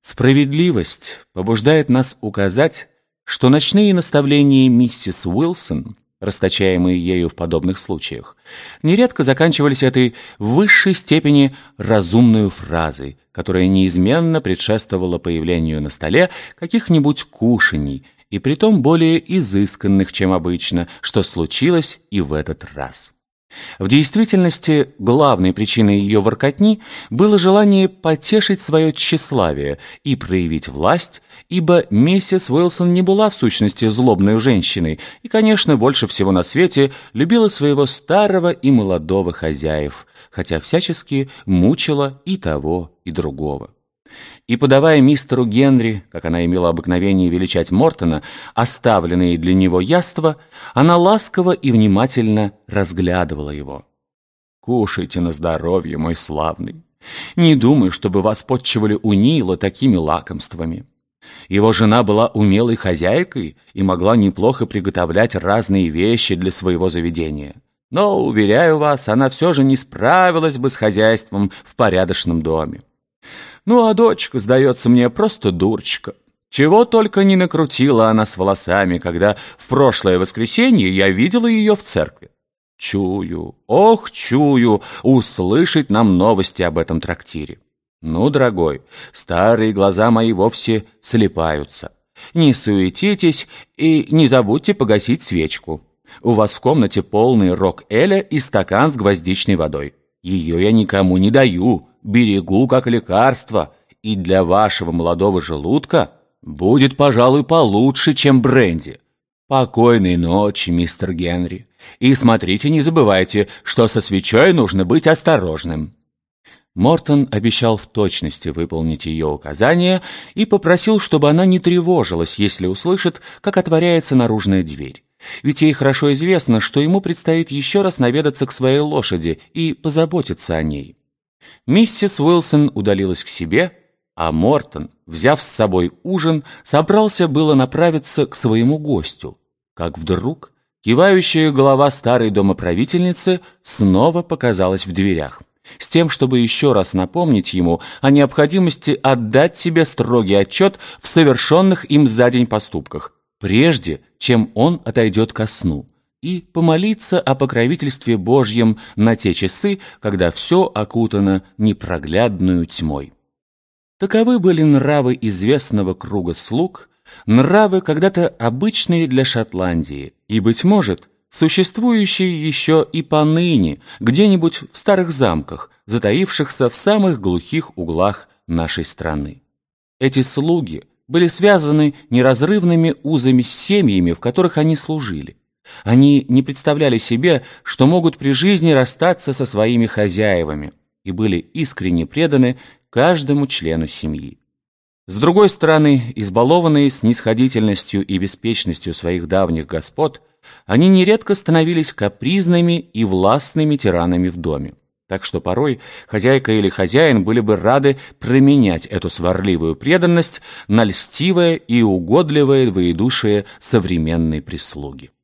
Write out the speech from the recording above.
Справедливость побуждает нас указать, что ночные наставления миссис Уилсон, расточаемые ею в подобных случаях, нередко заканчивались этой в высшей степени разумной фразой, которая неизменно предшествовала появлению на столе каких-нибудь кушаний, и притом более изысканных, чем обычно, что случилось и в этот раз. В действительности, главной причиной ее воркотни было желание потешить свое тщеславие и проявить власть, ибо миссис Уилсон не была в сущности злобной женщиной и, конечно, больше всего на свете любила своего старого и молодого хозяев, хотя всячески мучила и того, и другого. И подавая мистеру Генри, как она имела обыкновение величать Мортона, оставленные для него яства, она ласково и внимательно разглядывала его. «Кушайте на здоровье, мой славный. Не думаю, чтобы вас подчивали у Нила такими лакомствами». Его жена была умелой хозяйкой и могла неплохо приготовлять разные вещи для своего заведения. Но, уверяю вас, она все же не справилась бы с хозяйством в порядочном доме. Ну, а дочка, сдается мне, просто дурочка. Чего только не накрутила она с волосами, когда в прошлое воскресенье я видела ее в церкви. Чую, ох, чую, услышать нам новости об этом трактире. Ну, дорогой, старые глаза мои вовсе слипаются. Не суетитесь и не забудьте погасить свечку. У вас в комнате полный рок-эля и стакан с гвоздичной водой. Ее я никому не даю, берегу как лекарство, и для вашего молодого желудка будет, пожалуй, получше, чем бренди. Покойной ночи, мистер Генри, и смотрите, не забывайте, что со свечой нужно быть осторожным». Мортон обещал в точности выполнить ее указания и попросил, чтобы она не тревожилась, если услышит, как отворяется наружная дверь. Ведь ей хорошо известно, что ему предстоит еще раз наведаться к своей лошади и позаботиться о ней. Миссис Уилсон удалилась к себе, а Мортон, взяв с собой ужин, собрался было направиться к своему гостю, как вдруг кивающая голова старой домоправительницы снова показалась в дверях, с тем, чтобы еще раз напомнить ему о необходимости отдать себе строгий отчет в совершенных им за день поступках, прежде чем он отойдет ко сну, и помолиться о покровительстве Божьем на те часы, когда все окутано непроглядную тьмой. Таковы были нравы известного круга слуг, нравы, когда-то обычные для Шотландии, и, быть может, существующие еще и поныне где-нибудь в старых замках, затаившихся в самых глухих углах нашей страны. Эти слуги были связаны неразрывными узами с семьями, в которых они служили. Они не представляли себе, что могут при жизни расстаться со своими хозяевами, и были искренне преданы каждому члену семьи. С другой стороны, избалованные снисходительностью и беспечностью своих давних господ, они нередко становились капризными и властными тиранами в доме. Так что порой хозяйка или хозяин были бы рады променять эту сварливую преданность на льстивое и угодливое двоедушие современной прислуги.